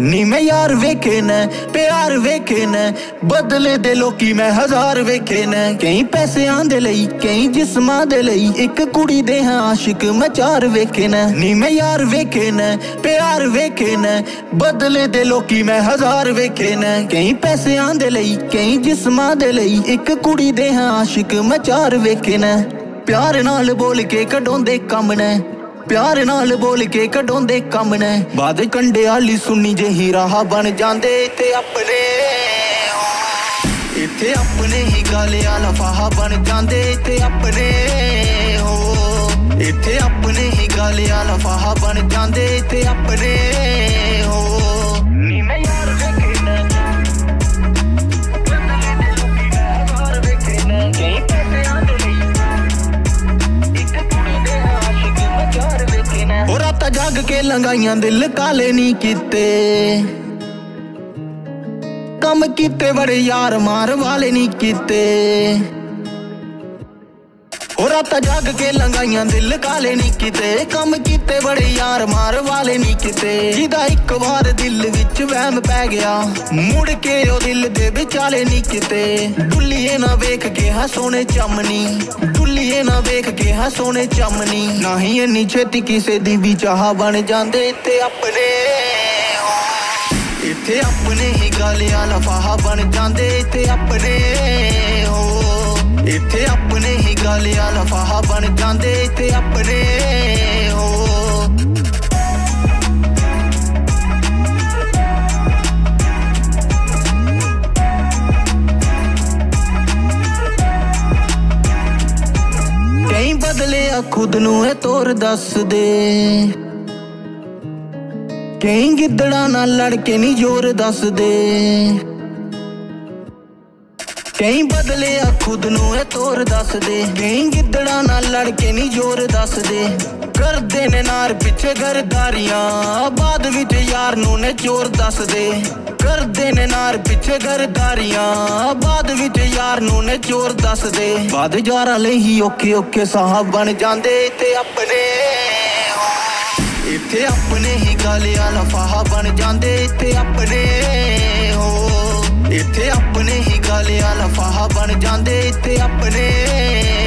ਨੀ मैं यार वेखे न प्यार वेखे न बदले दे लोकी मैं हजार वेखे न कई पैसिਆਂ ਦੇ ਲਈ कई जिस्मां ਦੇ ਲਈ ਇੱਕ ਕੁੜੀ ਦੇ ਹਾਂ ਆਸ਼ਿਕ ਮੈਂ ਚਾਰ ਵੇਖੇ न ਨੀ मैं यार वेखे न प्यार वेखे न बदले दे ਲੋਕੀ मैं हजार वेखे न कई पैसिਆਂ ਦੇ ਲਈ कई जिस्मां ਦੇ ਲਈ ਇੱਕ ਕੁੜੀ ਦੇ ਹਾਂ ਆਸ਼ਿਕ ਮੈਂ ਚਾਰ ਵੇਖੇ न प्यार नाल बोल के कढाਉਂਦੇ ਕੰਮ ਨੇ प्यार नाल बोल के कढाਉਂਦੇ ਕੰਮ ने बाद कंडे आली सुनी जही राह बन जांदे ते अपने इत्थे अपने ही गाले आला फाहा बन जांदे ते अपने हो इत्थे अपने ही गाले आला फाहा बन जांदे ते अपने हो नी मैं यार वेखे न यार वेखे न कई पैसे आंदे रात जाग के लंगाइयां दिल काले नहीं कीते कम कीते बड़े यार मार वाले नहीं कीते रात जाग के लंगाइयां दिल काले नहीं कीते कम कीते बड़े यार मार वाले नहीं कीते जिदा एक बार दिल विच वहम पै गया मुड़ के ओ दिल दे विचाले नहीं कीते डुल्लिए ना वेख के हा सोने चमनी डुल्लिए ना वेख के हा सोने चमनी ना ही इन्नी छेती किसे दी भी चाह बन जांदे ते अपने इत्थे अपने ही गाले आला फाहा बन जांदे ते अपने हो इत्थे अपने ही गाले आला फाहा बन जांदे ते अपने हो कई बदले खुद नू ए तोर दस दे कई गिद्दड़ा नाल लड़ के नी जोर दस दे कई बदले खुद नू ए तोर दस दे कई गिद्दड़ा नाल लड़ के नी जोर दस दे करदे ने नार पिछे गरदारियां बाद विच यार नू ने चोर दस दे करदे ने नार पिछे गरदारियां बाद विच यार नू ने चोर दस दे बाद यारां लई ही औखे औखे साहब बन जांदे ते अपने इत्थे अपने ही गाले आला फाहा बन जांदे ते अपने हो इत्थे अपने ही गाले आला फाहा बन जांदे ते अपने